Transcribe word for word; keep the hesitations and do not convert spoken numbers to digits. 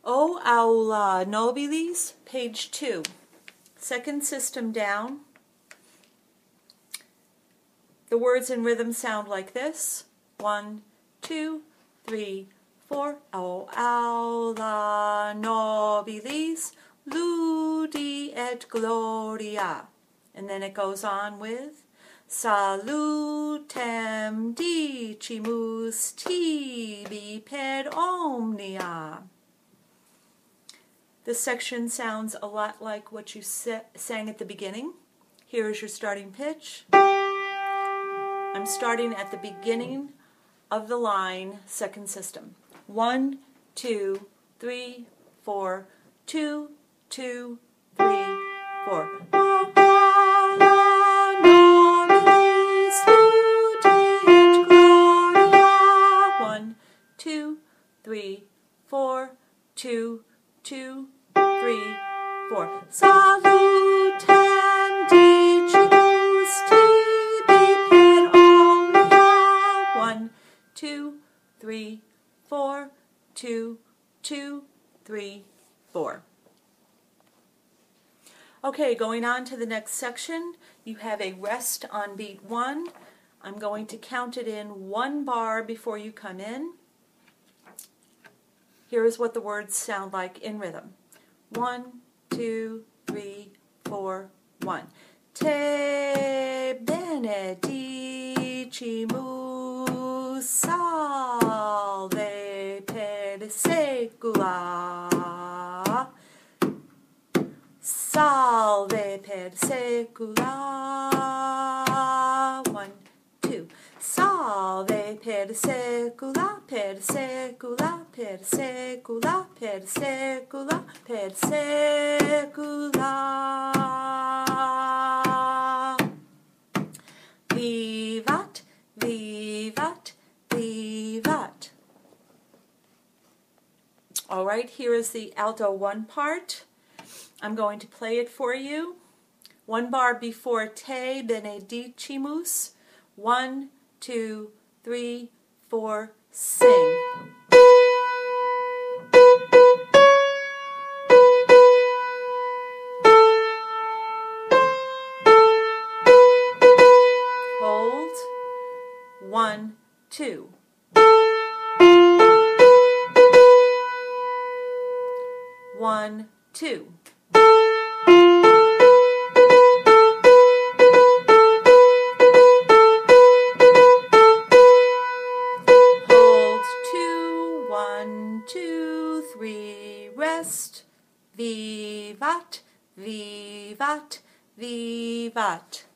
O aula nobilis, page two. Second system down. The words in rhythm sound like this. One, two, three, four. O aula nobilis, ludi et gloria. And then it goes on with Salutem dicimus tibi per omnia. This section sounds a lot like what you sang at the beginning. Here is your starting pitch. I'm starting at the beginning of the line, second system. One, two, three, four, two, two, three, four. One, two, three, four, two, two, three, four. Salutem dicimus tibi per omnia. One, two, three, four, two, two, three, four. Okay, going on to the next section, you have a rest on beat one. I'm going to count it in one bar before you come in. Here is what the words sound like in rhythm. One, two, three, four, one. Te benedicimus salve per secula. Salve per secula. One, two. Salve per secula, per secula, per secula, per secula, per secula. Vivat, vivat, vivat. All right, here is the alto one part. I'm going to play it for you. One bar before te benedicimus. One, two, three, four, sing. Hold. One, two. One, two. One, two, three, rest. Vivat, vivat, vivat.